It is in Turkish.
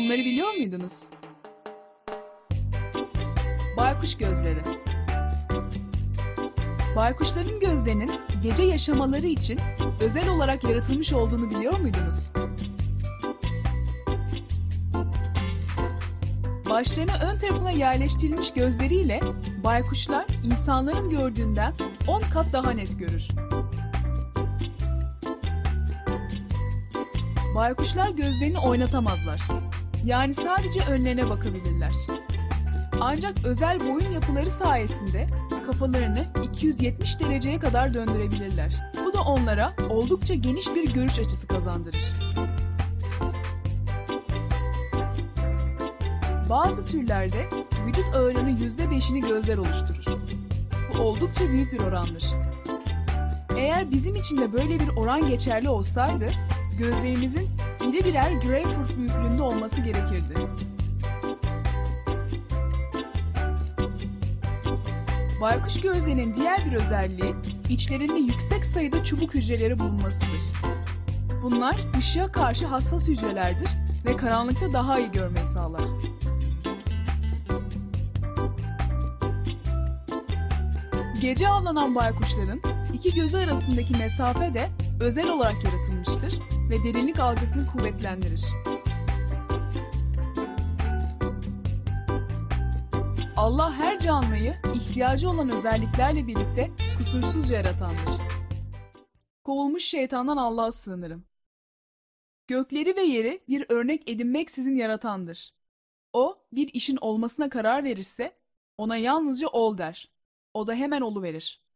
Bunları biliyor muydunuz? Baykuş gözleri. Baykuşların gözlerinin gece yaşamaları için özel olarak yaratılmış olduğunu biliyor muydunuz? Başlarını ön tarafına yerleştirilmiş gözleriyle baykuşlar insanların gördüğünden 10 kat daha net görür. Baykuşlar gözlerini oynatamazlar. Yani sadece önlerine bakabilirler. Ancak özel boyun yapıları sayesinde kafalarını 270 dereceye kadar döndürebilirler. Bu da onlara oldukça geniş bir görüş açısı kazandırır. Bazı türlerde vücut ağırlığının %5'ini gözler oluşturur. Bu oldukça büyük bir orandır. Eğer bizim için de böyle bir oran geçerli olsaydı, gözlerimizin iri birer greyfurt büyüklüğünde olması gerekirdi. Baykuş gözlerinin diğer bir özelliği, içlerinde yüksek sayıda çubuk hücreleri bulunmasıdır. Bunlar ışığa karşı hassas hücrelerdir ve karanlıkta daha iyi görmeyi sağlar. Gece avlanan baykuşların iki gözü arasındaki mesafe de özel olarak yaratılmıştır ve derinlik algısını kuvvetlendirir. Allah her canlıyı ihtiyacı olan özelliklerle birlikte kusursuzca yaratandır. Kovulmuş şeytandan Allah'a sığınırım. Gökleri ve yeri bir örnek edinmeksizin yaratandır. O bir işin olmasına karar verirse ona yalnızca ol der. O da hemen oluverir.